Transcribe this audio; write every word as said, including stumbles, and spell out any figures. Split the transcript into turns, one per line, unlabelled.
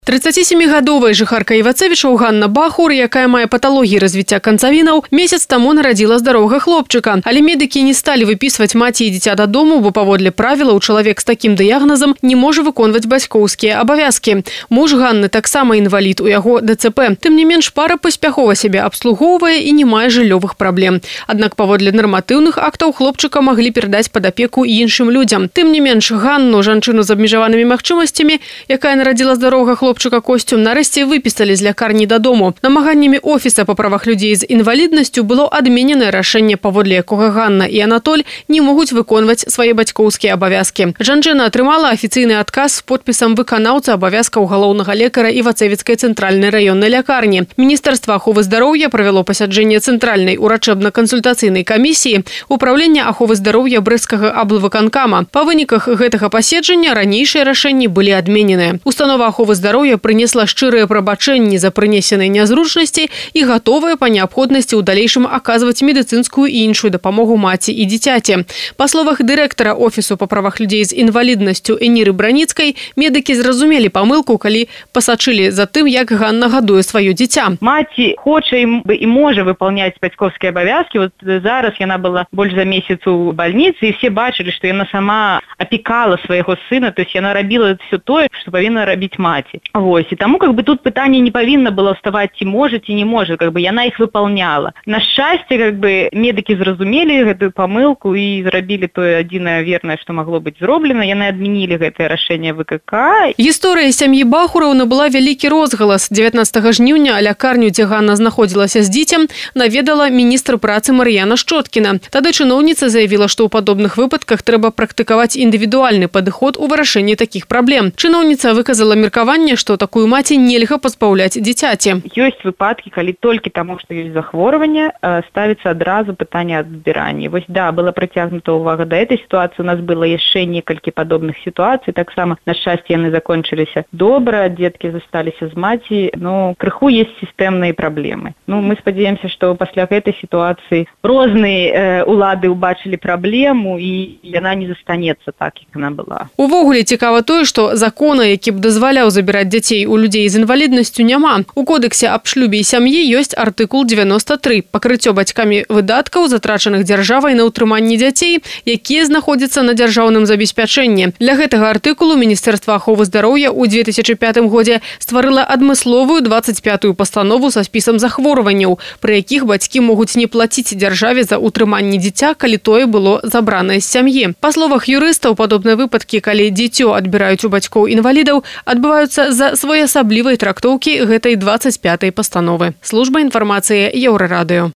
тридцатисемігадовая жыхарка Івацевічаў Ганна Бахур, якая мае паталогіі развіцця канцавінаў, месяц таму нарадзіла здаровага хлопчыка. Але медыкі не сталі выпісваць маці і дзіця дадому, бо паводле правілаў чалавек з такім дыягназам не можа выконваць бацькоўскія абавязкі. Муж Ганны таксама інвалід, у яго дэ цэ пэ. Тым не менш, пара паспяхова сябе абслугоўвае і не мае жыллёвых праблем. Аднак паводле нарматыўных актаў хлопчыка маглі перадаць пад апеку іншым людзям. Тым не менш, Ганну, жанчыну з абмежаванымі магчымасцямі, якая нарадзіла здаровага хлопчыка, Хлопчыка Костю нарэшце выпісалі з лякарні дадому. Намаганнямі офіса па правах людзей з інваліднасцю было адмененае рашэнне, паводле якога Ганна і Анатоль не могуць выконваць свае бацькоўскія абавязкі. Жанчына атрымала афіцыйны адказ з подпісам выканаўца абавязкаў галоўнага лекара Івацевіцкай цэнтральнай раённай лякарні. Міністэрства аховы здароўя правяло пасяджэнне цэнтральнай урачэбна-кансультацыйнай камісіі Управлення аховы здароўя Брэсцкага аблвыканкама. Па выніках гэтага паседжання ранейшыя рашэнні былі адмененыя. Установа аховы здароўя прынесла шчырыя прабачэнні за прынесеныя нязручнасці і гатовая па неабходнасці ў далейшым аказваць медыцынскую і іншую дапамогу маці і дзіцяці. Па словах дырэктара офісу па правах людзей з інваліднасцю Эніры Браніцкай, медыкі зразумелі памылку, калі пасачылі за тым, як Ганна гадуе сваё дзіця.
Маці хоча і можа выконваць бацькоўскія абавязкі. Вот зараз яна была больш за месяц у бальніцы, і все бачылі, што яна сама апекала свайго сына, то есть яна рабіла все тое, што павінна рабіць маці. Вось, і таму как бы тут пытанне не павінна было ўставаць, ці можа, ці не можа, как бы яна іх выпаўняла. На шчасце, как бы медыкі зразумелі гэтую памылку і зрабілі тое адзінае вернае, што магло быць зроблена. Яны адмянілі гэтае рашэнне вэ ка ка.
Гісторыя сям'і Бахураў набыла вялікі розгалас. дзевятнаццатага жніўня лякарню, дзе Ганна знаходзілася з дзіцем, наведала міністр працы Мар'яна Шчоткіна. Тады чыноўніца заявіла, што ў падобных выпадках трэба практыкаваць індывідуальны падыход у вырашэнні такіх праблем. Чыноўніца выказала меркаванне, што такую маці нельга пазбаўляць дзіцяці.
Ёсць выпадкі, калі толькі таму, што ёсць захворванне, ставіцца адразу пытанне аб адбіранні. Вось да, была прыцягнута ўвага да этой сітуацыі. У нас было яшчэ некалькі падобных сітуацый. Таксама, на шчасце, яны закончыліся добра, дзеткі засталіся з маці, но крыху ёсць сістэмныя праблемы. Ну, мы спадзяемся, што пасля гэтай сітуацыі розныя э, улады ўбачылі праблему і яна не застанецца так, як яна была.
Увогуле цікава тое, што закона, які б дазваляў забіраць дзяцей у людзей з інваліднасцю, няма. У кодексе аб шлюбе і сям'і ёсць артыкул дзевяноста тры. Пакрыццё бацькамі выдаткаў, затрачаных дзяржавай на ўтрыманне дзяцей, якія знаходзяцца на дзяржаўным забеспячэнні. Для гэтага артыкулу Міністэрства аховы здароўя ў две тысячы пятым годзе стварыла адмысловую дваццаць пятую пастанову са спісам захворванняў, пры якіх бацькі могуць не плаціць дзяржаве за ўтрыманне дзіця, калі тое было забранае з сям'і. Па словах юрыстаў, падобныя выпадкі, калі дзіцё адбіраюць у бацькоў інвалідаў, адбываюцца за своеасаблівай трактоўкі гэтай дваццаць пятай пастановы. Служба інфармацыі Еўрарадыё.